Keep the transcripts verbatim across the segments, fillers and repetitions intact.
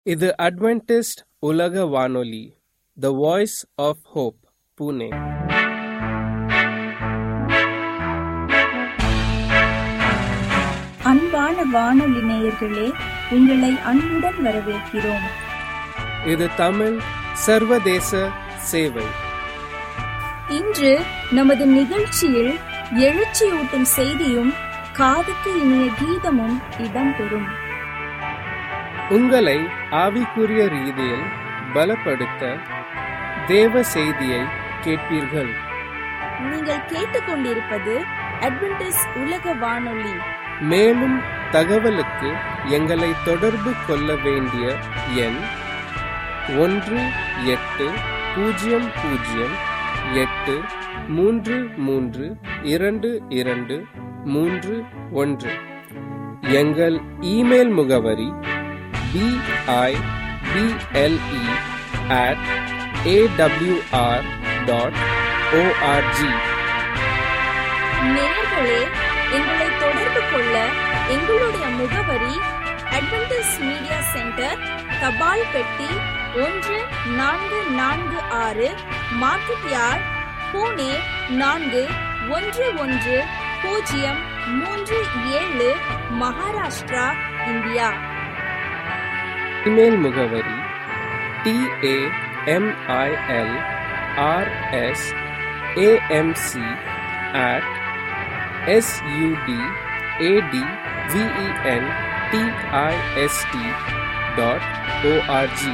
இது அட்வென்டிஸ்ட் உலக வானொலி, the voice of hope, Pune. அன்பான வானொலி நேயர்களே, உங்களை அன்புடன் வரவேற்கிறோம். இது தமிழ் சர்வதேச சேவை. இன்று நமது நிகழ்ச்சியில் எழுச்சியூட்டும் செய்தியும் காதுக்கு இனிய கீதமும் இடம்பெறும். உங்களை ஆவிக்குரிய ரீதியில் பலப்படுத்த தேவ செய்தியை கேட்பீர்கள். நீங்கள் கேட்டுக்கொண்டிருப்பது அட்வென்டிஸ்ட் உலக வானொலி. மேலும் தகவலுக்கு எங்களை தொடர்பு கொள்ள வேண்டிய எண் ஒன்று எட்டு பூஜ்ஜியம் பூஜ்ஜியம் எட்டு மூன்று மூன்று இரண்டு இரண்டு மூன்று ஒன்று. எங்கள் இமெயில் முகவரி B I B L E at AWR dot ORG. நேயர்களே, எங்களை தொடர்பு கொள்ள எங்களுடைய முகவரி அட்வென்டிஸ்ட் மீடியா சென்டர், தபால் பெட்டி ஒன்று நான்கு நான்கு ஆறு, மார்க்கெட் யார்ட், புனே நான்கு ஒன்று ஒன்று பூஜ்ஜியம் மூன்று ஏழு, மகாராஷ்டிரா, இந்தியா. இமெயில் முகவரி T A M I L R S A M C at S U D A T V E N T I S T dot ORG.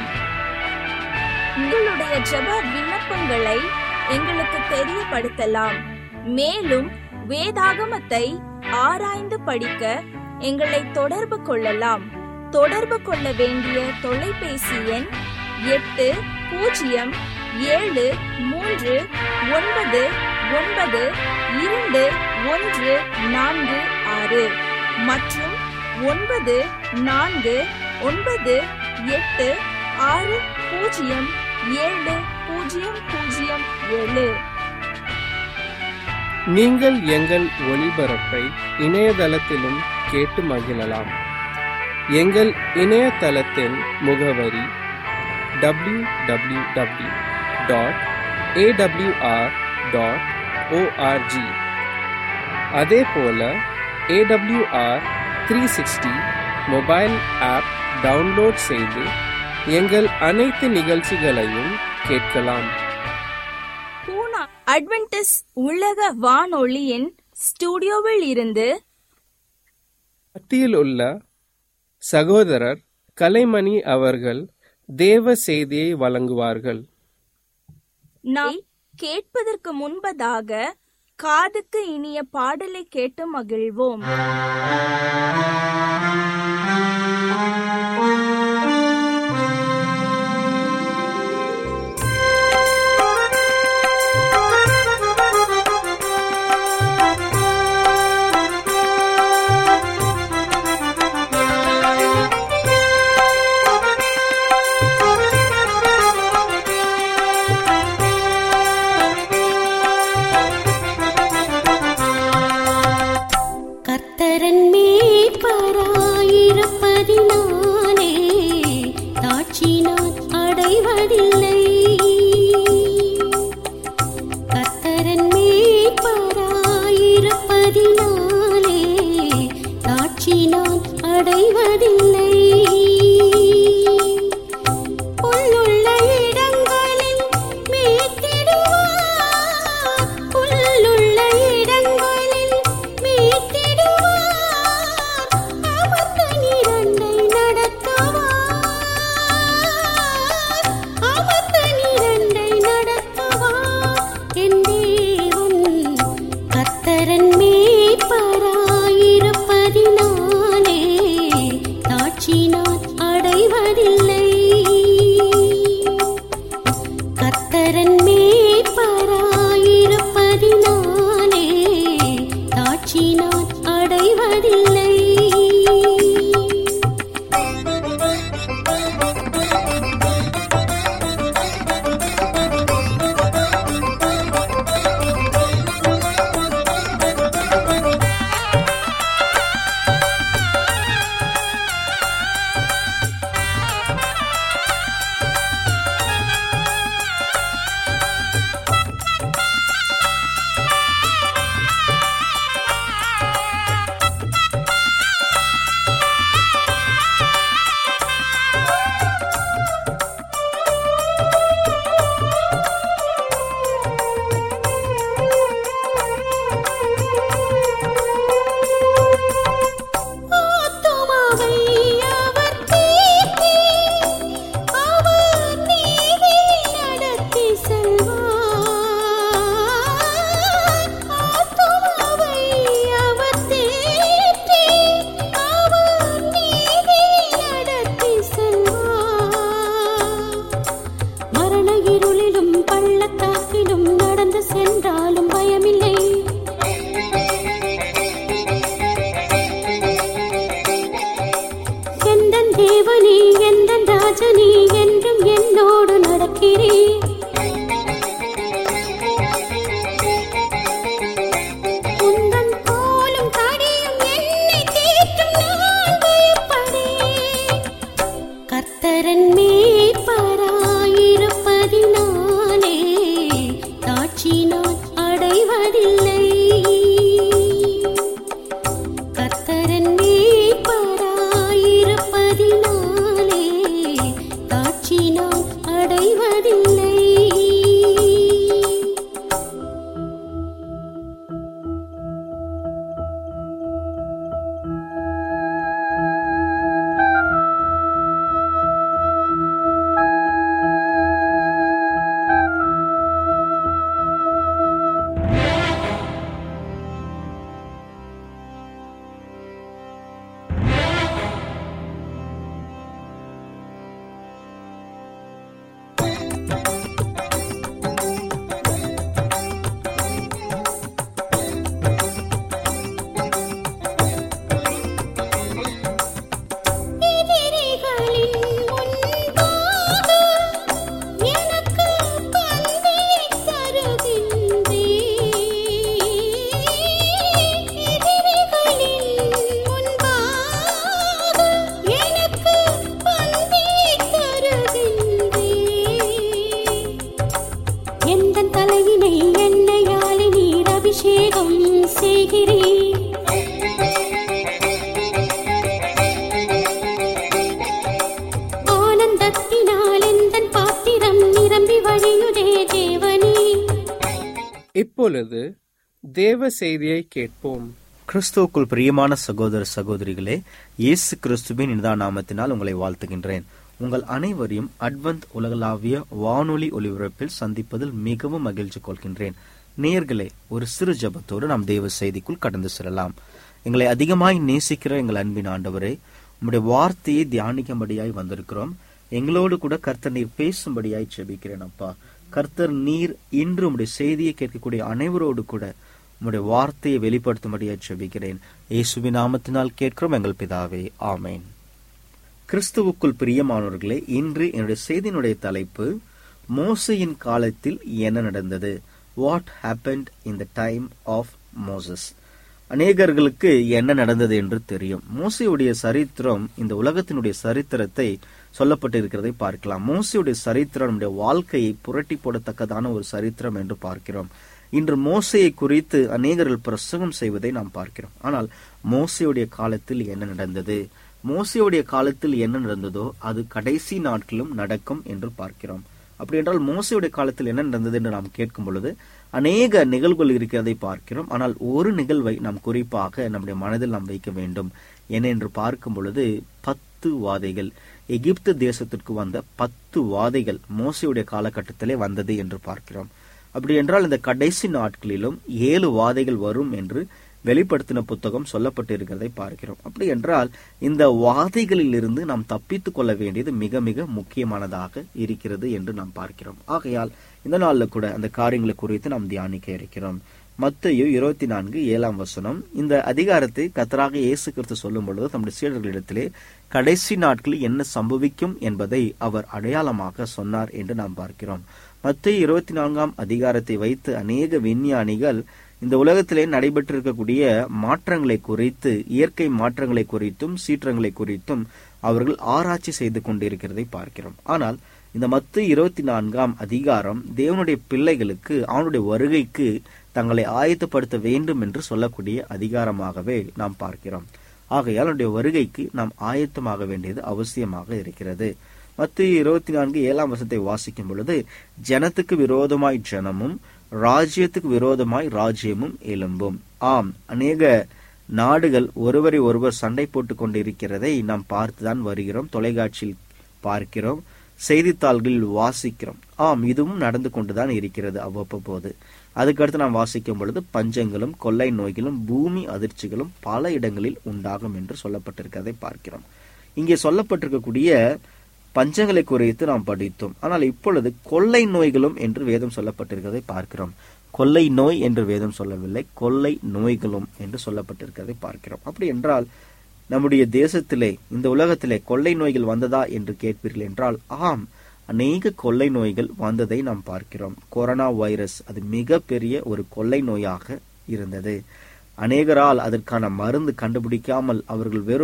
உங்களுடைய ஜெப விண்ணப்பங்களை எங்களுக்கு தெரியப்படுத்தலாம். மேலும் வேதாகமத்தை ஆராய்ந்து படிக்க எங்களை தொடர்பு கொள்ளலாம். தொடர்பு கொள்ள வேண்டிய தொலைபேசி எண் எட்டு பூஜ்ஜியம் ஏழு மூன்று ஒன்பது ஒன்பது இரண்டு ஒன்று நான்கு ஆறு மற்றும் ஒன்பது நான்கு ஒன்பது எட்டு ஆறு பூஜ்ஜியம் ஏழு பூஜ்ஜியம் பூஜ்ஜியம் ஏழு. நீங்கள் எங்கள் ஒளிபரப்பை இணையதளத்திலும் கேட்டு மகிழலாம். எங்கள் இணையதளத்தின் முகவரி W W W dot AWR dot ORG. அதே போல AWR three sixty mobile app download செய்து எங்கள் அனைத்து நிகழ்ச்சிகளையும் கேட்கலாம். பூனா அட்வென்டிஸ்ட் உலக வானொலியின் ஸ்டுடியோவில் இருந்து மத்தியில் உள்ள சகோதரர் கலைமணி அவர்கள் தேவ செய்தியை வழங்குவார்கள். நாம் கேட்பதற்கு முன்பதாக காதுக்கு இனிய பாடலை கேட்டு மகிழ்வோம். கர்த்தரன் மேய்ப்பராய் கர்த்தரன் மேய்ப்பராயிருப்பதினாலே தாட்சி நான் அடைவதில்லை. கர்த்தரன் மேய்ப்பராயிருப்பதினாலே தாட்சி நான் அடைவதில்லை. இப்பொழுது தேவ செய்தியை கேட்போம். கிறிஸ்துவுக்குள் பிரியமான சகோதர சகோதரிகளே, இயேசு கிறிஸ்துவின் இனிதான நாமத்தினால் உங்களை வாழ்த்துகின்றேன். உங்கள் அனைவரையும் அட்வென்த் உலகளாவிய வானொலி ஒலிபரப்பில் சந்திப்பதில் மிகவும் மகிழ்ச்சி கொள்கின்றேன். நேயர்களே, ஒரு சிறு ஜெபத்தோடு நாம் தேவ செய்திக்குள் கடந்து செல்லலாம். எங்களை அதிகமாய் நேசிக்கிற எங்கள் அன்பின் ஆண்டவரே, உம்முடைய வார்த்தையை தியானிக்கும்படியாய் வந்திருக்கிறோம். எங்களோடு கூட கர்த்தர் நீர் பேசும்படியாய் ஜெபிக்கிறேன். அப்பா, கர்த்தர் நீர் இன்று உம்முடைய செய்தியை கேட்கக்கூடிய அனைவரோடு கூட உம்முடைய வார்த்தையை வெளிப்படுத்தும்படியாய் ஜெபிக்கிறேன். இயேசுவின் நாமத்தினால் கேட்கிறோம் எங்கள் பிதாவே, ஆமேன். கிறிஸ்துவுக்குள் பிரியமானவர்களே, இன்று என்னுடைய செய்தியினுடைய தலைப்பு மோசேயின் காலத்தில் என்ன நடந்தது. What happened in the time of Moses. அநேகர்களுக்கு என்ன நடந்தது என்று தெரியும். மோசேயுடைய சரித்திரம் இந்த உலகத்தினுடைய சரித்திரத்தை சொல்லப்பட்டிருக்கிறதை பார்க்கலாம். மோசேயுடைய சரித்திரம் நம்முடைய வாழ்க்கையை புரட்டி போடத்தக்கதான ஒரு சரித்திரம் என்று பார்க்கிறோம். இன்று மோசேயை குறித்து அநேகர்கள் பிரசங்கம் செய்வதை நாம் பார்க்கிறோம். ஆனால் மோசேயுடைய காலத்தில் என்ன நடந்தது, மோசேயுடைய காலத்தில் என்ன நடந்ததோ அது கடைசி நாட்களிலும் நடக்கும் என்று பார்க்கிறோம். அப்படி என்றால் மோசேயுடைய காலத்தில் என்ன நடந்தது என்று நாம் கேட்கும் பொழுது அநேக நிகழ்வுகள் இருக்கிறதை பார்க்கிறோம். ஆனால் ஒரு நிகழ்வை நாம் குறிப்பாக நம்முடைய மனதில் நாம் வைக்க வேண்டும். என்ன என்று பார்க்கும் பொழுது பத்து வாதைகள், எகிப்து தேசத்திற்கு வந்த பத்து வாதைகள் மோசேயுடைய காலகட்டத்திலே வந்தது என்று பார்க்கிறோம். அப்படி என்றால் இந்த கடைசி நாட்களிலும் ஏழு வாதைகள் வரும் என்று வெளிப்படுத்தின புத்தகம் சொல்லப்பட்டிருக்கிறதை பார்க்கிறோம். அப்படி என்றால் இந்த வாதைகளில் இருந்து நாம் தப்பித்துக் கொள்ள வேண்டியது மிக மிக முக்கியமானதாக இருக்கிறது என்று நாம் பார்க்கிறோம். ஆகையால் இந்த நாளில் கூட அந்த காரியங்களை குறித்து நாம் தியானிக்க இருக்கிறோம். மத்தேயு இருபத்தி நான்கு ஏழாம் வசனம். இந்த அதிகாரத்தை கர்த்தராக இயேசு கிறிஸ்து சொல்லும் பொழுது தம்முடைய சீடர்களிடத்திலே கடைசி நாட்களில் என்ன சம்பவிக்கும் என்பதை அவர் அடையாளமாக சொன்னார் என்று நாம் பார்க்கிறோம். மத்தேயு இருபத்தி நான்காம் அதிகாரத்தை வைத்து அநேக விஞ்ஞானிகள் இந்த உலகத்திலே நடைபெற்றிருக்கக்கூடிய மாற்றங்களை குறித்து, இயற்கை மாற்றங்களை குறித்தும் சீற்றங்களை குறித்தும் அவர்கள் ஆராய்ச்சி செய்து கொண்டிருக்கிறதை பார்க்கிறோம். ஆனால் இந்த மத்தேயு இருபத்தி நான்காம் அதிகாரம் தேவனுடைய பிள்ளைகளுக்கு அவனுடைய வருகைக்கு தங்களை ஆயத்தப்படுத்த வேண்டும் என்று சொல்லக்கூடிய அதிகாரமாகவே நாம் பார்க்கிறோம். ஆகையால் அவனுடைய வருகைக்கு நாம் ஆயத்தமாக வேண்டியது அவசியமாக இருக்கிறது. மத்தேயு இருபத்தி நான்கு ஏழாம் வசனத்தை வாசிக்கும் பொழுது, ஜனத்துக்கு விரோதமாய் ஜனமும் ராஜ்யத்துக்கு விரோதமாய் ராஜ்யமும் எழும்பும். ஆம், அநேக நாடுகள் ஒருவரை ஒருவர் சண்டை போட்டுக் கொண்டிருக்கிறதை நாம் பார்த்துதான் வருகிறோம். தொலைக்காட்சியில் பார்க்கிறோம், செய்தித்தாள்களில் வாசிக்கிறோம். ஆம், இதுவும் நடந்து கொண்டுதான் இருக்கிறது அவ்வப்போது. அதுக்கடுத்து நாம் வாசிக்கும் பொழுது பஞ்சங்களும் கொள்ளை நோய்களும் பூமி அதிர்ச்சிகளும் பல இடங்களில் உண்டாகும் என்று சொல்லப்பட்டிருக்கிறதை பார்க்கிறோம். இங்கே சொல்லப்பட்டிருக்கக்கூடிய பஞ்சங்களை குறித்து நாம் படித்தோம். ஆனால் இப்பொழுது கொள்ளை நோய்களும் என்று வேதம் சொல்லப்பட்டிருக்கிறதை பார்க்கிறோம். கொள்ளை நோய் என்று வேதம் சொல்லவில்லை, கொள்ளை நோய்களும் என்று சொல்லப்பட்டிருக்கிறதை பார்க்கிறோம். அப்படி என்றால் நம்முடைய தேசத்திலே, இந்த உலகத்திலே கொள்ளை நோய்கள் வந்ததா என்று கேட்பீர்கள் என்றால், ஆம், அநேக கொள்ளை நோய்கள் வந்ததை நாம் பார்க்கிறோம். கொரோனா வைரஸ் அது மிக பெரிய ஒரு கொள்ளை நோயாக இருந்தது. அநேகரால் அதற்கான மருந்து கண்டுபிடிக்காமல் அவர்கள் வெறும்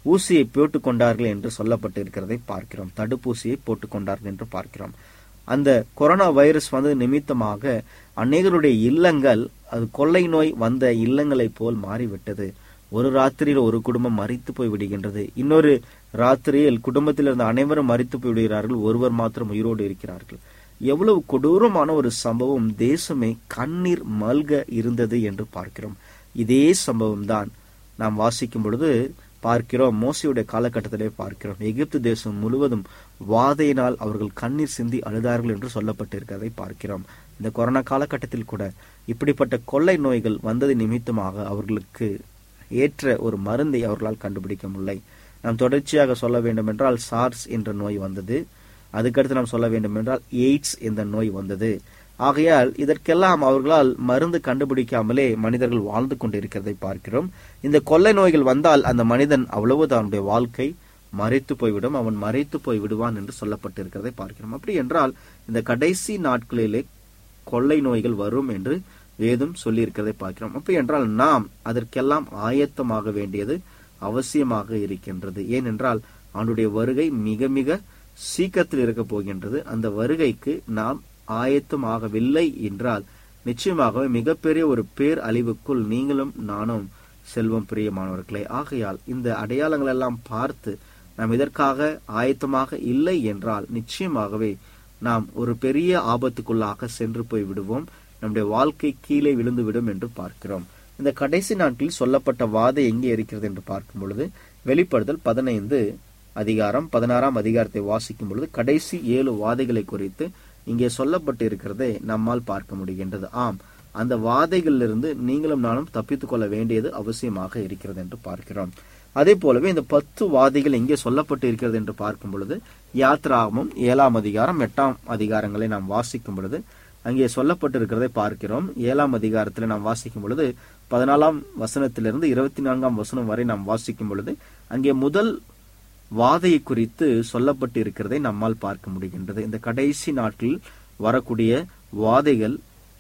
ஊசியை போட்டுக் கொண்டார்கள் என்று சொல்லப்பட்டு இருக்கிறதை பார்க்கிறோம். தடுப்பூசியை போட்டுக் கொண்டார்கள் என்று பார்க்கிறோம். அந்த கொரோனா வைரஸ் வந்தது நிமித்தமாக அநேகருடைய இல்லங்கள் அது கொள்ளை நோய் வந்த இல்லங்களை போல் மாறிவிட்டது. ஒரு ராத்திரியில் ஒரு குடும்பம் மரித்து போய் விடுகின்றது. இன்னொரு ராத்திரியில் குடும்பத்தில் இருந்த அனைவரும் மரித்து போய் விடுகிறார்கள். ஒருவர் மாத்திரம் உயிரோடு இருக்கிறார்கள். எவ்வளவு கொடூரமான ஒரு சம்பவம். தேசமே கண்ணீர் மல்க இருந்தது என்று பார்க்கிறோம். இதே சம்பவம் தான் நாம் வாசிக்கும் பொழுது பார்க்கிறோம். மோசையுடைய காலகட்டத்திலே பார்க்கிறோம். எகிப்து தேசம் முழுவதும் வாதையினால் அவர்கள் கண்ணீர் சிந்தி அழுதார்கள் என்று சொல்லப்பட்டிருக்கிறதை பார்க்கிறோம். இந்த கொரோனா காலகட்டத்தில் கூட இப்படிப்பட்ட கொள்ளை நோய்கள் வந்தது நிமித்தமாக அவர்களுக்கு ஏற்ற ஒரு மருந்தை அவர்களால் கண்டுபிடிக்க முடியலை. நாம் தொடர்ச்சியாக சொல்ல வேண்டும் என்றால் சார்ஸ் என்ற நோய் வந்தது. அதுக்கடுத்து நாம் சொல்ல வேண்டும் என்றால் எய்ட்ஸ் என்ற நோய் வந்தது. ஆகையால் இதற்கெல்லாம் அவர்களால் மருந்து கண்டுபிடிக்காமலே மனிதர்கள் வாழ்ந்து கொண்டிருக்கிறதை பார்க்கிறோம். இந்த கொள்ளை நோய்கள் வந்தால் அந்த மனிதன் அவ்வளவு தன்னுடைய வாழ்க்கை மறைத்து போய்விடும், அவன் மறைத்து போய் விடுவான் என்று சொல்லப்பட்டிருக்கிறதை பார்க்கிறோம். அப்படி என்றால் இந்த கடைசி நாட்களிலே கொள்ளை நோய்கள் வரும் என்று வேதம் சொல்லி இருக்கிறதை பார்க்கிறோம். அப்படி என்றால் நாம் அதற்கெல்லாம் ஆயத்தமாக வேண்டியது அவசியமாக இருக்கின்றது. ஏனென்றால் அவனுடைய வருகை மிக மிக சீக்கிரத்தில் இருக்க போகின்றது. அந்த வருகைக்கு நாம் ஆயத்தமாகவில்லை என்றால் நிச்சயமாகவே மிகப்பெரிய ஒரு பேர் அழிவுக்குள் நீங்களும் நானும் செல்வம் பிரியமானவர்களே. ஆகையால் இந்த அடையாளங்கள் எல்லாம் பார்த்து நாம் இதற்காக ஆயத்தமாக இல்லை என்றால் நிச்சயமாகவே நாம் ஒரு பெரிய ஆபத்துக்குள்ளாக சென்று போய் விடுவோம். நம்முடைய வாழ்க்கை கீழே விழுந்து விடும் என்று பார்க்கிறோம். இந்த கடைசி நாட்களில் சொல்லப்பட்ட வாதை எங்கே இருக்கிறது என்று பார்க்கும் பொழுது வெளிப்படுதல் பதினைந்து அதிகாரம் பதினாறாம் அதிகாரத்தை வாசிக்கும் பொழுது கடைசி ஏழு வாதைகளை குறித்து இங்கே சொல்லப்பட்டு இருக்கிறதை நம்மால் பார்க்க முடிகின்றது. ஆம், அந்த வாதைகளிலிருந்து நீங்களும் நானும் தப்பித்துக் கொள்ள வேண்டியது அவசியமாக இருக்கிறது என்று பார்க்கிறோம். அதே போலவே இந்த பத்து வாதைகள் எங்கே சொல்லப்பட்டு இருக்கிறது என்று பார்க்கும் பொழுது யாத்ராகமம் ஏழாம் அதிகாரம் எட்டாம் அதிகாரங்களை நாம் வாசிக்கும் பொழுது அங்கே சொல்லப்பட்டிருக்கிறதை பார்க்கிறோம். ஏழாம் அதிகாரத்தில் நாம் வாசிக்கும் பொழுது பதினாலாம் வசனத்திலிருந்து இருபத்தி நான்காம் வசனம் வரை நாம் வாசிக்கும் பொழுது அங்கே முதல் வாதையை குறித்து சொல்லப்பட்டு இருக்கிறதை நம்மால் பார்க்க முடிகின்றது. இந்த கடைசி நாட்டில் வரக்கூடிய வாதைகள்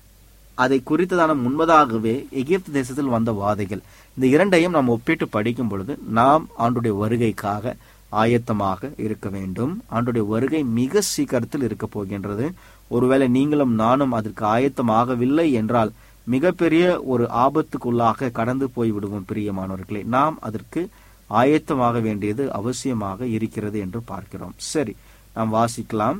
அதை குறித்ததான முன்பதாகவே எகிப்து தேசத்தில் வந்த வாதைகள். இந்த இரண்டையும் நாம் ஒப்பிட்டு படிக்கும் பொழுது நாம் ஆண்டுடைய வருகைக்காக ஆயத்தமாக இருக்க வேண்டும். ஆண்டுடைய வருகை மிக சீக்கிரத்தில் இருக்க போகின்றது. ஒருவேளை நீங்களும் நானும் அதற்கு ஆயத்தமாகவில்லை என்றால் மிகப்பெரிய ஒரு ஆபத்துக்குள்ளாக கடந்து போய் விடுவோம் பிரியமானவர்களே. நாம் அதற்கு ஆயத்தமாக வேண்டியது அவசியமாக இருக்கிறது என்று பார்க்கிறோம். சரி, நாம் வாசிக்கலாம்.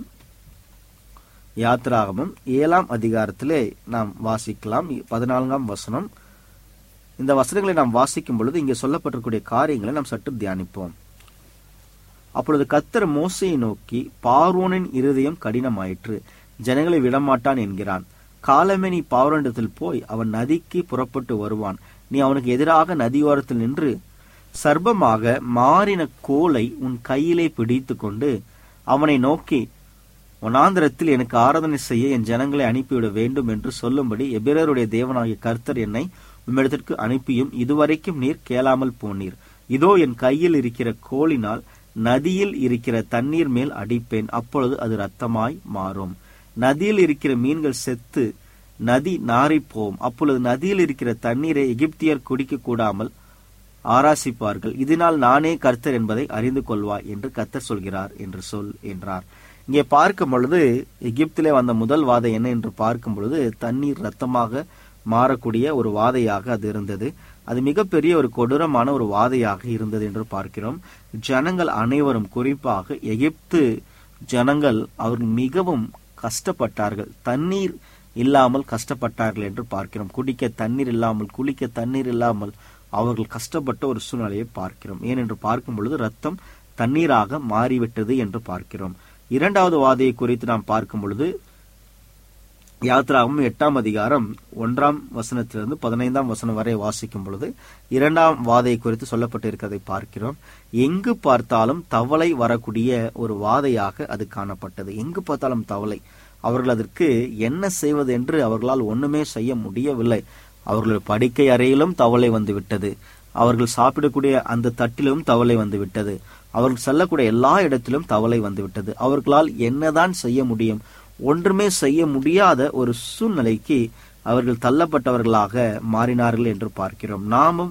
யாத்ராகமம் ஏழாம் அதிகாரத்திலே நாம் வாசிக்கலாம் பதினான்காம் வசனம். இந்த வசனங்களை நாம் வாசிக்கும் பொழுது இங்கே சொல்லப்பட்டிருக்கூடிய காரியங்களை நாம் சற்று தியானிப்போம். அப்பொழுது கர்த்தர் மோசையை நோக்கி, பார்வோனின் இருதயம் கடினமாயிற்று, ஜனங்களை விடமாட்டான் என்கிறான். காலமே நீ பார்வோனிடத்தில் போய் அவன் நதிக்கு புறப்பட்டு வருவான். நீ அவனுக்கு எதிராக நதியோரத்தில் நின்று சர்ப்பமாக மாறின கோலை உன் கையிலே பிடித்து கொண்டு அவனை நோக்கி, வனாந்திரத்தில் எனக்கு ஆராதனை செய்ய என் ஜனங்களை அனுப்பிவிட வேண்டும் என்று சொல்லும்படி எபிரருடைய தேவனாகிய கர்த்தர் என்னை உம்மிடத்திற்கு அனுப்பியும் இதுவரைக்கும் நீர் கேளாமல் போனீர். இதோ என் கையில் இருக்கிற கோலினால் நதியில் இருக்கிற தண்ணீர் மேல் அடிப்பேன், அப்பொழுது அது இரத்தமாய் மாறும். நதியில் இருக்கிற மீன்கள் செத்து நதி நாறிப்போம். அப்பொழுது நதியில் இருக்கிற தண்ணீரை எகிப்தியர் குடிக்க கூடாமல் ஆராசிப்பார்கள். இதனால் நானே கர்த்தர் என்பதை அறிந்து கொள்வாய் என்று கர்த்தர் சொல்கிறார் என்று சொல் என்றார். இங்கே பார்க்கும் பொழுது எகிப்திலே வந்த முதல் வாதை என்ன என்று பார்க்கும் பொழுது தண்ணீர் ரத்தமாக மாறக்கூடிய ஒரு வாதையாக அது இருந்தது. அது மிகப்பெரிய ஒரு கொடூரமான ஒரு வாதையாக இருந்தது என்று பார்க்கிறோம். ஜனங்கள் அனைவரும், குறிப்பாக எகிப்து ஜனங்கள், அவர்கள் மிகவும் கஷ்டப்பட்டார்கள். தண்ணீர் இல்லாமல் கஷ்டப்பட்டார்கள் என்று பார்க்கிறோம். குடிக்க தண்ணீர் இல்லாமல், குளிக்க தண்ணீர் இல்லாமல் அவர்கள் கஷ்டப்பட்ட ஒரு சூழ்நிலையை பார்க்கிறோம். ஏனென்று பார்க்கும் பொழுது ரத்தம் தண்ணீராக மாறிவிட்டது என்று பார்க்கிறோம். இரண்டாவது வாதையை குறித்து நாம் பார்க்கும் பொழுது யாத்ராகமம் எட்டாம் அதிகாரம் ஒன்றாம் வசனத்திலிருந்து பதினைந்தாம் வசனம் வரை வாசிக்கும் பொழுது இரண்டாம் வாதையை குறித்து சொல்லப்பட்டிருக்கிறதை பார்க்கிறோம். எங்கு பார்த்தாலும் தவளை வரக்கூடிய ஒரு வாதையாக அது காணப்பட்டது. எங்கு பார்த்தாலும் தவளை. அவர்கள் அதற்கு என்ன செய்வது என்று அவர்களால் ஒண்ணுமே செய்ய முடியவில்லை. அவர்களுடைய படுக்கை அறையிலும் தவளை வந்து விட்டது. அவர்கள் சாப்பிடக்கூடிய அந்த தட்டிலும் தவளை வந்து விட்டது. அவர்கள் செல்லக்கூடிய எல்லா இடத்திலும் தவளை வந்து விட்டது. அவர்களால் என்னதான் செய்ய முடியும்? ஒன்றுமே செய்ய முடியாத ஒரு சூழ்நிலைக்கு அவர்கள் தள்ளப்பட்டவர்களாக மாறினார்கள் என்று பார்க்கிறோம். நாமும்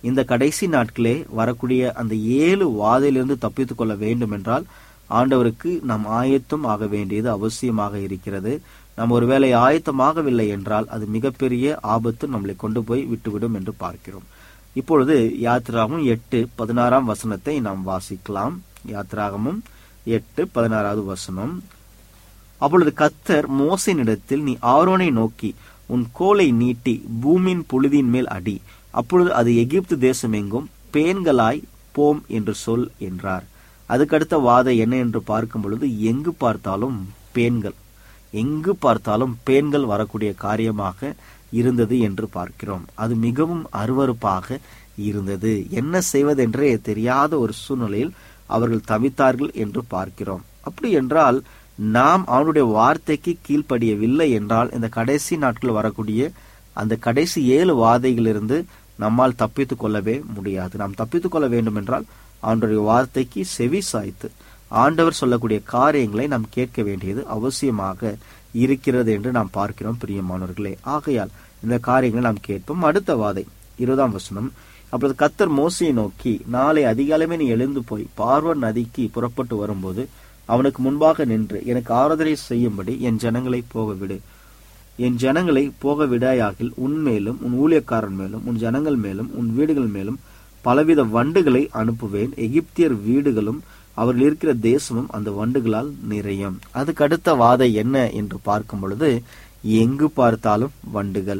இந்த கடைசி நாட்களே வரக்கூடிய அந்த ஏழு வாதையிலிருந்து தப்பித்துக் கொள்ள வேண்டும் என்றால் ஆண்டவருக்கு நாம் ஆயத்தம் ஆக வேண்டியது அவசியமாக இருக்கிறது. நாம் ஒருவேளை ஆயத்தமாகவில்லை என்றால் அது மிகப்பெரிய ஆபத்து நம்மளை கொண்டு போய் விட்டுவிடும் என்று பார்க்கிறோம். இப்பொழுது யாத்திராகமும் எட்டு பதினாறாம் வசனத்தை நாம் வாசிக்கலாம். யாத்திராகமும் எட்டு பதினாறாவது வசனம். அப்பொழுது கர்த்தர் மோசேயினிடத்தில், நீ ஆரோனை நோக்கி உன் கோலை நீட்டி பூமியின் புழுதியின் மேல் அடி, அப்பொழுது அது எகிப்து தேசம் எங்கும் பேன்களாய் போம் என்று சொல் என்றார். அதுக்கடுத்த வாதை என்ன என்று பார்க்கும் பொழுது, எங்கு பார்த்தாலும் பேன்கள், எங்கு பார்த்தாலும் பேன்கள் வரக்கூடிய காரியமாக இருந்தது என்று பார்க்கிறோம். அது மிகவும் அருவருப்பாக இருந்தது. என்ன செய்வதென்றே தெரியாத ஒரு சூழ்நிலையில் அவர்கள் தவித்தார்கள் என்று பார்க்கிறோம். அப்படி என்றால் நாம் அவனுடைய வார்த்தைக்கு கீழ்ப்படியவில்லை என்றால் இந்த கடைசி நாட்கள் வரக்கூடிய அந்த கடைசி ஏழு வாதைகளிலிருந்து நம்மால் தப்பித்துக் கொள்ளவே முடியாது. நாம் தப்பித்துக் கொள்ள வேண்டும் என்றால் அவனுடைய வார்த்தைக்கு செவி சாய்த்து ஆண்டவர் சொல்லக்கூடிய காரியங்களை நாம் கேட்க வேண்டியது அவசியமாக இருக்கிறது என்று நாம் பார்க்கிறோம் பிரியமானவர்களே. ஆகையால் இந்த காரியங்களை நாம் கேட்போம். அடுத்த வாதை இருபதாம் வசனம். அப்பொழுது கர்த்தர் மோசேயை நோக்கி, நாளை அதிகாலமே நீ எழுந்து போய் பார்வோன் நதிக்கு புறப்பட்டு வரும்போது அவனுக்கு முன்பாக நின்று எனக்கு ஆராதனை செய்யும்படி என் ஜனங்களை போகவிடு. என் ஜனங்களை போக விடாயாகில் உன்மேலும் உன் ஊழியக்காரன் மேலும் உன் ஜனங்கள் மேலும் உன் வீடுகள் மேலும் பலவித வண்டுகளை அனுப்புவேன். எகிப்தியர் வீடுகளும் அவர்கள் இருக்கிற தேசமும் அந்த வண்டுகளால் நிறையும். அதுக்கு அடுத்த வாதை என்ன என்று பார்க்கும் பொழுது, எங்கு பார்த்தாலும் வண்டுகள்,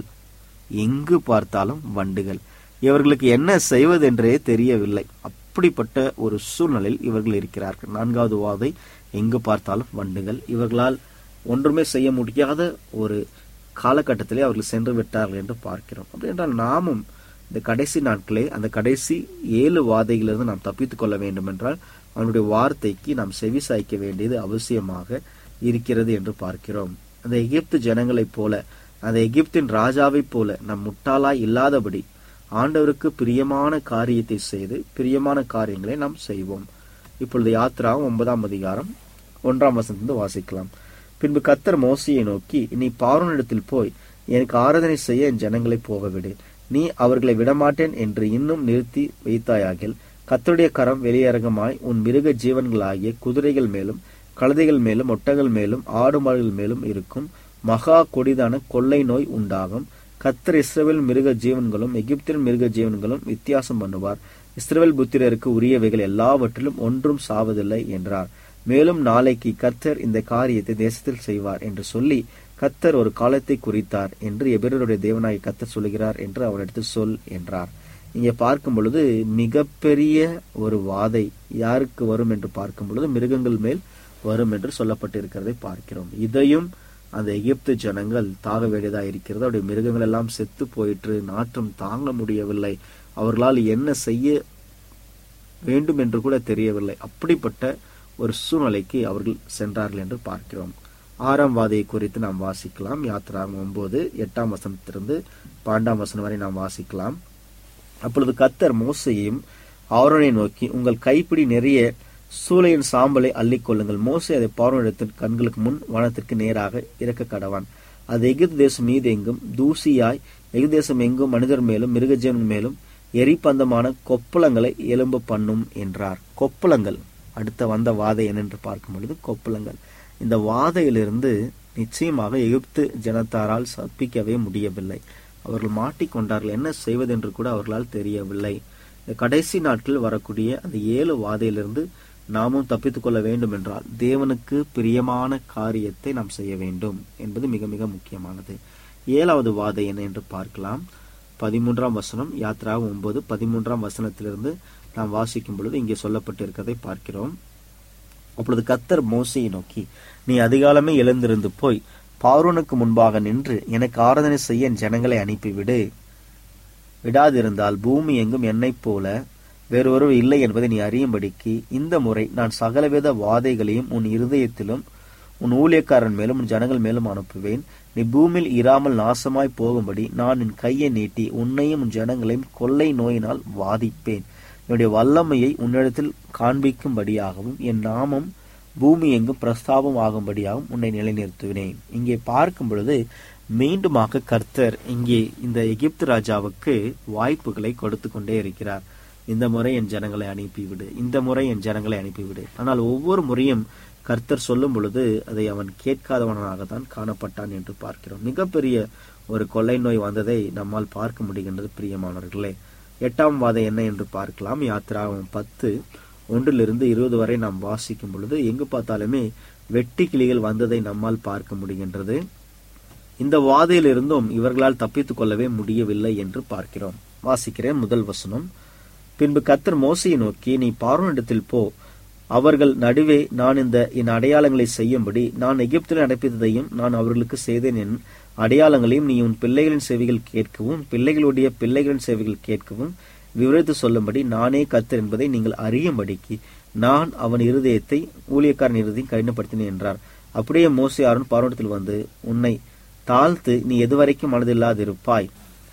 எங்கு பார்த்தாலும் வண்டுகள். இவர்களுக்கு என்ன செய்வதென்றே தெரியவில்லை. அப்படிப்பட்ட ஒரு சூழ்நிலையில் இவர்கள் இருக்கிறார்கள். நான்காவது வாதை, எங்கு பார்த்தாலும் வண்டுகள். இவர்களால் ஒன்றுமே செய்ய முடியாத ஒரு காலகட்டத்திலே அவர்கள் சென்று விட்டார்கள் என்று பார்க்கிறோம். அப்படி என்றால் நாமும் இந்த கடைசி நாட்களே அந்த கடைசி ஏழு வாதைகளிலிருந்து நாம் தப்பித்துக் கொள்ள வேண்டும் என்றால் அவனுடைய வார்த்தைக்கு நாம் செவி சாய்க்க வேண்டியது அவசியமாக இருக்கிறது என்று பார்க்கிறோம். அந்த எகிப்து ஜனங்களைப் போல, அந்த எகிப்தின் ராஜாவைப் போல நம் முட்டாளாய் இல்லாதபடி ஆண்டவருக்கு பிரியமான காரியத்தை செய்து பிரியமான காரியங்களை நாம் செய்வோம். இப்பொழுது யாத்ரா ஒன்பதாம் அதிகாரம் ஒன்றாம் வசனத்திலிருந்து வாசிக்கலாம். பின்பு கர்த்தர் மோசேயை நோக்கி, நீ பார்வோனிடத்தில் போய் எனக்கு ஆராதனை செய்ய என் ஜனங்களை போகவிடு. நீ அவர்களை விடமாட்டேன் என்று இன்னும் நிறுத்தி வைத்தாயாகில் கர்த்தருடைய கரம் வெளியரங்கமாய் உன் மிருக ஜீவன்களாகிய குதிரைகள் மேலும் கழுதைகள் மேலும் ஒட்டகள் மேலும் ஆடு மாடுகள் மேலும் இருக்கும். மகா கொடிதான கொள்ளை நோய் உண்டாகும். கர்த்தர் இஸ்ரவேல் மிருக ஜீவன்களும் எகிப்தின் மிருக ஜீவன்களும் வித்தியாசம் பண்ணுவார். இஸ்ரவேல் புத்திரருக்கு உரியவைகள் எல்லாவற்றிலும் ஒன்றும் சாவதில்லை என்றார். மேலும் நாளைக்கு கர்த்தர் இந்த காரியத்தை தேசத்தில் செய்வார் என்று சொல்லி கர்த்தர் ஒரு காலத்தை குறித்தார் என்று எபிரேயருடைய தேவனாகிய கர்த்தர் சொல்கிறார் என்று அவரிடத்தில் சொல் என்றார். இங்கே பார்க்கும் பொழுது மிகப்பெரிய ஒரு வாதை யாருக்கு வரும் என்று பார்க்கும் பொழுது மிருகங்கள் மேல் வரும் என்று சொல்லப்பட்டிருக்கிறதை பார்க்கிறோம். இதையும் அந்த எகிப்து ஜனங்கள் தாக வேண்டியதாக இருக்கிறது. அவருடைய மிருகங்கள் எல்லாம் செத்து போயிற்று, நாற்றம் தாங்க முடியவில்லை, அவர்களால் என்ன செய்ய வேண்டும் என்று கூட தெரியவில்லை. அப்படிப்பட்ட ஒரு சூழ்நிலைக்கு அவர்கள் சென்றார்கள் என்று பார்க்கிறோம். ஆறாம் வாதையை குறித்து நாம் வாசிக்கலாம். யாத்திராகமம் ஒன்பது எட்டாம் வசனத்திலிருந்து பன்னெண்டாம் வசனம் வரை நாம் வாசிக்கலாம். அப்பொழுது கர்த்தர் மோசேயையும் ஆரோனை நோக்கி, உங்கள் கைப்பிடி நிறைய சூளையின் சாம்பலை அள்ளிக்கொள்ளுங்கள். மோசே அதை பார்வோனிடத்தின் கண்களுக்கு முன் வானத்திற்கு நேராக இறக்க கடவான். அது எகிப்து தேசம் மீது எங்கும் தூசியாய் எகிப்து தேசம் எங்கும் மனிதர் மேலும் மிருகஜீவன் மேலும் எரிபந்தமான கொப்பளங்களை எலும்ப பண்ணும் என்றார். கொப்பளங்கள் அடுத்த வந்த வாதை என்னென்று பார்க்கும் பொழுது கொப்பளங்கள். இந்த வாதையிலிருந்து நிச்சயமாக எகிப்து ஜனத்தாரால் தப்பிக்கவே முடியவில்லை. அவர்கள் மாட்டிக்கொண்டார்கள். என்ன செய்வதென்று கூட அவர்களால் தெரியவில்லை. இந்த கடைசி நாட்களில் வரக்கூடிய அந்த ஏழு வாதையிலிருந்து நாமும் தப்பித்துக் கொள்ள வேண்டும் என்றால் தேவனுக்கு பிரியமான காரியத்தை நாம் செய்ய வேண்டும் என்பது மிக மிக முக்கியமானது. ஏழாவது வாதை என்ன என்று பார்க்கலாம். பதிமூன்றாம் வசனம், யாத்ரா ஒன்பது பதிமூன்றாம் வசனத்திலிருந்து நாம் வாசிக்கும் பொழுது இங்கே சொல்லப்பட்டிருக்கிறதை பார்க்கிறோம். அப்பொழுது கர்த்தர் மோசேயை நோக்கி, நீ அதிகாலமே எழுந்திருந்து போய் பார்வோனுக்கு முன்பாக நின்று எனக்கு ஆராதனை செய்ய என் ஜனங்களை அனுப்பிவிடு. விடாதிருந்தால் பூமி எங்கும் என்னைப் போல வேறொருவர் இல்லை என்பதை நீ அறியும்படிக்கு இந்த முறை நான் சகலவித வாதைகளையும் உன் இருதயத்திலும் உன் ஊழியக்காரன் மேலும் உன் ஜனங்கள் மேலும் அனுப்புவேன். நீ பூமியில் இராமல் நாசமாய் போகும்படி நான் என் கையை நீட்டி உன்னையும் உன் ஜனங்களையும் கொள்ளை நோயினால் வாதிப்பேன். என்னுடைய வல்லமையை உன்னிடத்தில் காண்பிக்கும்படியாகவும் என் நாமம் பூமி எங்கும் பிரஸ்தாபம் ஆகும்படியாகவும் உன்னை நிலைநிறுத்துவினேன். இங்கே பார்க்கும் பொழுது மீண்டுமாக கர்த்தர் இங்கே இந்த எகிப்து ராஜாவுக்கு வாய்ப்புகளை கொடுத்து கொண்டே இருக்கிறார். இந்த முறை என் ஜனங்களை அனுப்பிவிடு, இந்த முறை என் ஜனங்களை அனுப்பிவிடு. ஆனால் ஒவ்வொரு முறையும் கர்த்தர் சொல்லும் பொழுது அதை அவன் கேட்காதவனாகத்தான் காணப்பட்டான் என்று பார்க்கிறோம். மிகப்பெரிய ஒரு கொள்ளை நோய் வந்ததை நம்மால் பார்க்க முடிகின்றது. பிரியமானவர்களே, எட்டாம் வாதை என்ன என்று பார்க்கலாம். யாத்திராகமம் பத்து ஒன்றிலிருந்து இருபது வரை நாம் வாசிக்கும் பொழுது எங்கு பார்த்தாலுமே வெட்டி கிளிகள் வந்ததை நம்மால் பார்க்க முடிகின்றது. இந்த வாதையிலிருந்தும் இவர்களால் தப்பித்துக் கொள்ளவே முடியவில்லை என்று பார்க்கிறோம். வாசிக்கிறேன் முதல் வசனம். பின்பு கர்த்தர் மோசையை நோக்கி, நீ பார்வோனிடத்தில் போ, அவர்கள் நடுவே நான் இந்த என் அடையாளங்களை செய்யும்படி நான் எகிப்தில் நடப்பித்ததையும் நான் அவர்களுக்கு செய்தேன் என் அடையாளங்களையும் நீ உன் பிள்ளைகளின் சேவைகள் கேட்கவும் பிள்ளைகளுடைய பிள்ளைகளின் சேவைகள் கேட்கவும் விவரித்து சொல்லும்படி நானே கர்த்தர் என்பதை நீங்கள் அறியும்படிக்கு நான் அவன் இருதயத்தை ஊழியக்காரன் இருதயம் கடினப்படுத்தினேன் என்றார். அப்படியே மோசே ஆரோன் பார்வோனிடத்தில் வந்து, உன்னை தாழ்த்து நீ எதுவரைக்கும் மனதில்லாதிருப்பாய்,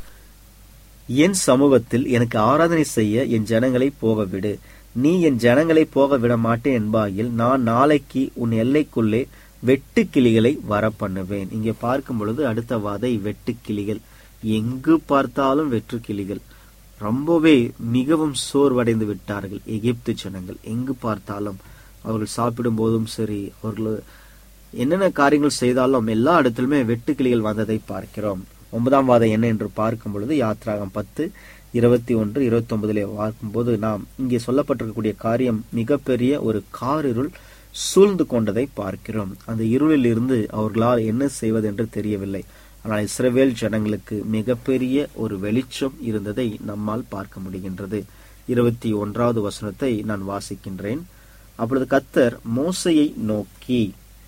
என் சமூகத்தில் எனக்கு ஆராதனை செய்ய என் ஜனங்களை போக விடு. நீ என் ஜனங்களை போக விட மாட்டேன் என்பாயில் நான் நாளைக்கு உன் எல்லைக்குள்ளே வெட்டு கிளிகளை வர பண்ணுவேன். இங்கே பார்க்கும் பொழுது அடுத்த வாதை வெட்டு கிளிகள். எங்கு பார்த்தாலும் வெற்று கிளிகள். ரொம்பவே மிகவும் சோர்வடைந்து விட்டார்கள் எகிப்து ஜனங்கள். எங்கு பார்த்தாலும் அவர்கள் சாப்பிடும் போதும் சரி, அவர்கள் என்னென்ன காரியங்கள் செய்தாலும் எல்லா இடத்திலுமே வெட்டு கிளிகள் வந்ததை பார்க்கிறோம். ஒன்பதாம் வாதை என்ன என்று பார்க்கும் பொழுது யாத்திராகம் பத்து இருபத்தி ஒன்று இருபத்தி ஒன்பதுல பார்க்கும்போது நாம் இங்கே சொல்லப்பட்டிருக்கக்கூடிய காரியம் மிகப்பெரிய ஒரு காரிருள் சூழ்ந்து கொண்டதை பார்க்கிறோம். அந்த இருளில் இருந்து அவர்களால் என்ன செய்வது என்று தெரியவில்லை. ஆனால் இஸ்ரவேல் ஜனங்களுக்கு மிகப்பெரிய ஒரு வெளிச்சம் இருந்ததை நம்மால் பார்க்க முடிகின்றது. இருபத்தி ஒன்றாவது வசனத்தை நான் வாசிக்கின்றேன். அப்பொழுது கர்த்தர் மோசையை நோக்கி,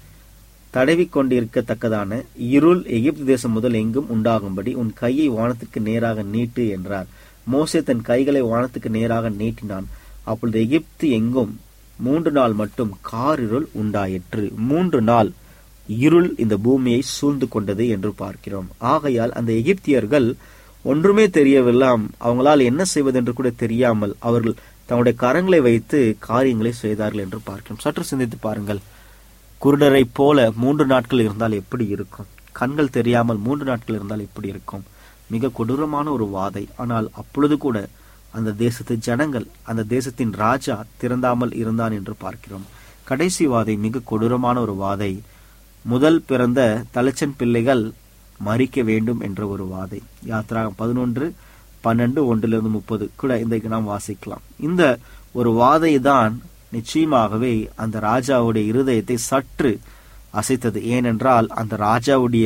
தடவி கொண்டிருக்கத்தக்கதான இருள் எகிப்து தேசம் முதல் எங்கும் உண்டாகும்படி உன் கையை வானத்திற்கு நேராக நீட்டு என்றார். மோசே தன் கைகளை வானத்துக்கு நேராக நீட்டினான். அப்பொழுது எகிப்து எங்கும் மூன்று நாள் மட்டும் காரிருள் உண்டாயிற்று. மூன்று நாள் இருள் இந்த பூமியை சூழ்ந்து கொண்டது என்று பார்க்கிறோம். ஆகையால் அந்த எகிப்தியர்கள் ஒன்றுமே தெரியவில்லை, அவங்களால் என்ன செய்வதென்று கூட தெரியாமல் அவர்கள் தங்களுடைய கரங்களை வைத்து காரியங்களை செய்தார்கள் என்று பார்க்கிறோம். சற்று சிந்தித்து பாருங்கள். குருடரை போல மூன்று நாட்கள் இருந்தால் எப்படி இருக்கும்? கண்கள் தெரியாமல் மூன்று நாட்கள் இருந்தால் எப்படி இருக்கும்? மிக கொடூரமான ஒரு வாதை. ஆனால் அப்பொழுது கூட அந்த தேசத்து ஜனங்கள், அந்த தேசத்தின் ராஜா திறந்தாமல் இருந்தான் என்று பார்க்கிறோம். கடைசி வாதை மிக கொடூரமான ஒரு வாதை. முதல் பிறந்த தலைச்சன் பிள்ளைகள் மறிக்க வேண்டும் என்ற ஒரு வாதை. யாத்திராகம் பதினொன்று பன்னெண்டு ஒன்றிலிருந்து முப்பது கூட இன்றைக்கு நாம் வாசிக்கலாம். இந்த ஒரு வாதை தான் நிச்சயமாகவே அந்த ராஜாவுடைய இருதயத்தை சற்று அசைத்தது. ஏனென்றால் அந்த ராஜாவுடைய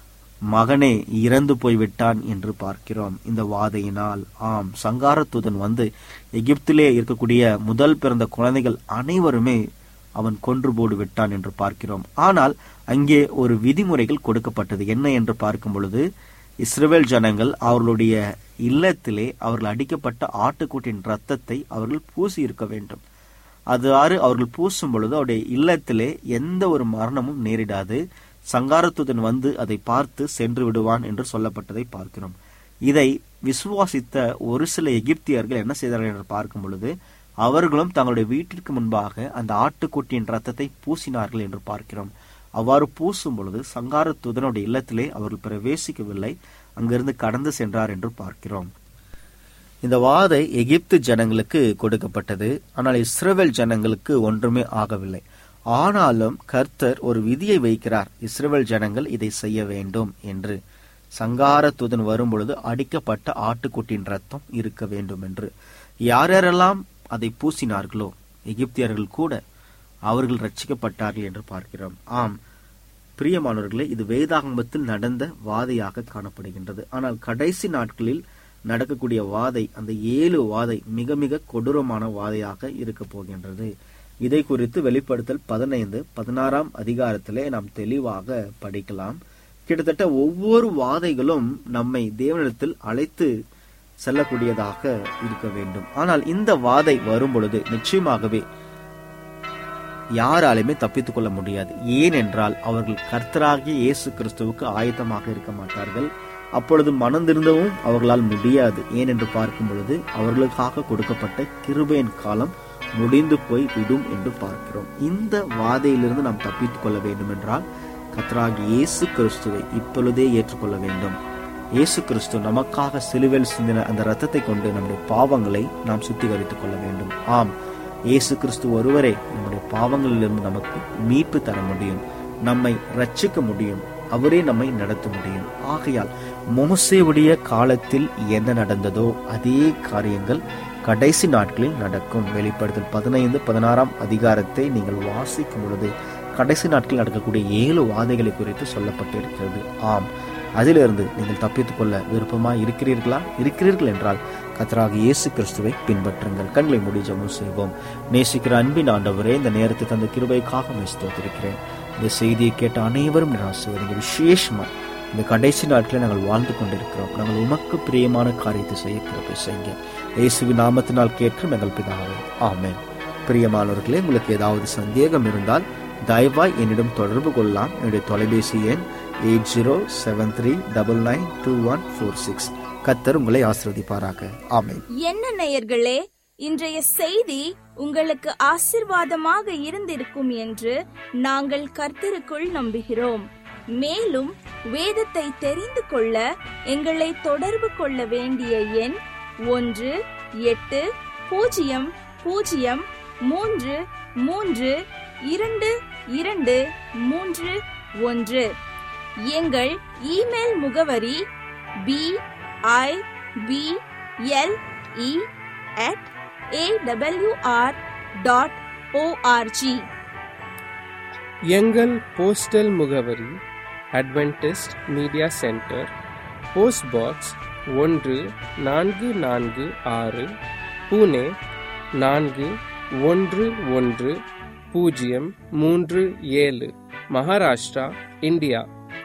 மகனே இறந்து போய்விட்டான் என்று பார்க்கிறோம் இந்த வாதையினால். ஆம், சங்காரத்தூதன் வந்து எகிப்திலே இருக்கக்கூடிய முதல் பிறந்த குழந்தைகள் அனைவருமே அவன் கொன்று போடு விட்டான் என்று பார்க்கிறோம். ஆனால் அங்கே ஒரு விதிமுறைகள் கொடுக்கப்பட்டது. என்ன என்று பார்க்கும் பொழுது, இஸ்ரவேல் ஜனங்கள் அவர்களுடைய இல்லத்திலே அவர்கள் அடிக்கப்பட்ட ஆட்டுக்குட்டியின் ரத்தத்தை அவர்கள் பூசி இருக்க வேண்டும். அது ஆறு அவர்கள் பூசும் பொழுது அவருடைய இல்லத்திலே எந்த ஒரு மரணமும் நேரிடாது. சங்காரத்துடன் வந்து அதை பார்த்து சென்று விடுவான் என்று சொல்லப்பட்டதை பார்க்கிறோம். இதை விசுவாசித்த ஒரு சில எகிப்தியர்கள் என்ன செய்தார்கள் என்று பார்க்கும் பொழுது, அவர்களும் தங்களுடைய வீட்டிற்கு முன்பாக அந்த ஆட்டுக்குட்டியின் ரத்தத்தை பூசினார்கள் என்று பார்க்கிறோம். அவ்வாறு பூசும் பொழுது சங்காரத்துதனுடைய இல்லத்திலே அவர்கள் பிரவேசிக்கவில்லை, அங்கிருந்து கடந்து சென்றார் என்று பார்க்கிறோம். இந்த வாதை எகிப்து ஜனங்களுக்கு கொடுக்கப்பட்டது. ஆனால் இஸ்ரவேல் ஜனங்களுக்கு ஒன்றுமே ஆகவில்லை. ஆனாலும் கர்த்தர் ஒரு விதியை வைக்கிறார், இஸ்ரவேல் ஜனங்கள் இதை செய்ய வேண்டும் என்று. சங்கார தூதன் வரும் பொழுது அடிக்கப்பட்ட ஆட்டுக்குட்டியின் ரத்தம் இருக்க வேண்டும் என்று. யார் யாரெல்லாம் அதை பூசினார்களோ எகிப்தியர்கள் கூட அவர்கள் ரட்சிக்கப்பட்டார்கள் என்று பார்க்கிறோம். ஆம் பிரியமானவர்களே, இது வேதாகமத்தில் நடந்த வாதையாக காணப்படுகின்றது. ஆனால் கடைசி நாட்களில் நடக்கக்கூடிய வாதை, அந்த ஏழு வாதை மிக மிக கொடூரமான வாதையாக இருக்க போகின்றது. இதை குறித்து வெளிப்படுத்தல் பதினைந்து பதினாறாம் அதிகாரத்திலே நாம் தெளிவாக படிக்கலாம். கிட்டத்தட்ட ஒவ்வொரு வாதைகளும் நம்மை தேவனிடத்தில் அழைத்து செல்லக்கூடியதாக இருக்க வேண்டும். ஆனால் இந்த வாதை வரும் பொழுது நிச்சயமாகவே யாராலுமே தப்பித்துக் கொள்ள முடியாது. ஏனென்றால் அவர்கள் கர்த்தராகிய இயேசு கிறிஸ்துவுக்கு ஆயத்தமாக இருக்க மாட்டார்கள். அப்பொழுது மனம் திருந்தவும் அவர்களால் முடியாது. ஏனென்று பார்க்கும் பொழுது அவர்களுக்காக கொடுக்கப்பட்ட கிருபையின் காலம் முடிந்து போய் விடும் என்று பார்க்கிறோம். இந்த வாதையிலிருந்து நாம் தப்பித்துக் கொள்ள வேண்டும் என்றால் கர்த்தராகிய இயேசு கிறிஸ்துவை இப்பொழுதே ஏற்றுக்கொள்ள வேண்டும். இயேசு கிறிஸ்து நமக்காக சிலுவையில் சிந்தின அந்த இரத்தத்தை கொண்டு நம்முடைய பாவங்களை நாம் சுத்திகரித்துக் கொள்ள வேண்டும். ஆம், இயேசு கிறிஸ்து ஒருவரே நம்முடைய பாவங்களிலிருந்து நமக்கு மீட்பு தர முடியும், நம்மை ரட்சிக்க முடியும், அவரே நம்மை நடத்த முடியும். ஆகையால் மோசேவுடைய காலத்தில் என்ன நடந்ததோ அதே காரியங்கள் கடைசி நாட்களில் நடக்கும். வெளிப்படுத்தல் பதினைந்து பதினாறாம் அதிகாரத்தை நீங்கள் வாசிக்கும் பொழுது கடைசி நாட்களில் நடக்கக்கூடிய ஏழு வாதைகளை குறித்து சொல்லப்பட்டிருக்கிறது. ஆம், அதிலிருந்து நீங்கள் தப்பித்துக் கொள்ள விருப்பமாய் இருக்கிறீர்களா? இருக்கிறீர்கள் என்றால் கர்த்தராகிய இயேசு கிறிஸ்துவை பின்பற்றுங்கள். கண்களை மூடி ஜெபம் செய்வோம். நேசிக்கிற அன்பின் ஆண்டவரே, இந்த நேரத்தை தந்த கிருபைக்காக ஸ்தோத்திரிக்கிறேன். இந்த செய்தியை கேட்ட அனைவரும் ஆசீர்வதிங்க. விசேஷமா இந்த கடைசி நாட்களில் நாங்கள் வாழ்ந்து கொண்டிருக்கிறோம். நாங்கள் உமக்கு பிரியமான காரியத்தை செய்ய கிருபை செய்யுங்க. இயேசுவின் நாமத்தினால் கேட்கும் எங்கள் பிதாவே, ஆமென். பிரியமானவர்களே, உங்களுக்கு ஏதாவது சந்தேகம் இருந்தால் தயவாய் என்னிடம் தொடர்பு கொள்ளலாம். என்னுடைய தொலைபேசி எண் eight zero seven three double nine two one four six. கர்த்தர் உங்களை ஆசீர்வதிப்பாராக. ஆமென். என்ன நேயர்களே, இன்றைய செய்தி உங்களுக்கு ஆசீர்வாதமாக இருந்திருக்கும் என்று நாங்கள் கர்த்தருக்குள் நம்புகிறோம். மேலும் வேதத்தை தெரிந்து கொள்ள எங்களை தொடர்பு கொள்ள வேண்டிய எண் ஒன்று எட்டு பூஜ்ஜியம் பூஜ்ஜியம் மூன்று மூன்று இரண்டு இரண்டு மூன்று ஒன்று. எங்கள் இமெயில் முகவரி B I B L E at A W R dot ORG. எங்கள் போஸ்டல் முகவரி Adventist media centre, post box ஒன்று நான்கு நான்கு ஆறு, புனே நான்கு ஒன்று ஒன்று பூஜ்ஜியம் மூன்று ஏழு, மகாராஷ்டிரா, இந்தியா.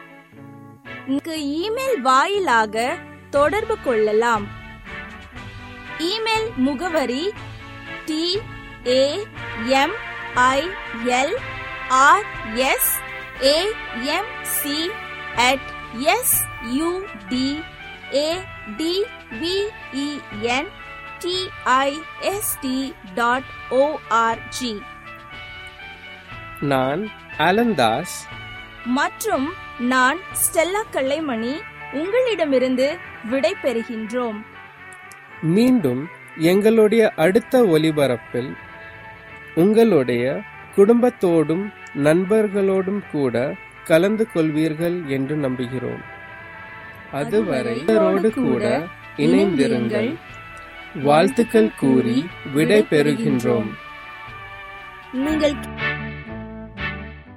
இமெயில் வாயிலாக தொடர்பு கொள்ளலாம். இமெயில் முகவரி T A M I L R S A M C at S U D A T V E N T I S T dot ORG. நான் அலந்தாஸ் மற்றும் நான் ஸ்டெல்லா கல்லைமணி உங்களிடமிருந்து விடை பெறுகின்றோம். மீண்டும் எங்களுடைய அடுத்த ஒலிபரப்பில் உங்களுடைய குடும்பத்தோடும் நண்பர்களோடும் கூட கலந்து கொள்வீர்கள் என்று நம்புகிறோம். அதுவரை இவரோடு கூட இணைந்திருங்கள். வாழ்த்துக்கள் கூறி விடை பெறுகின்றோம். நீங்கள்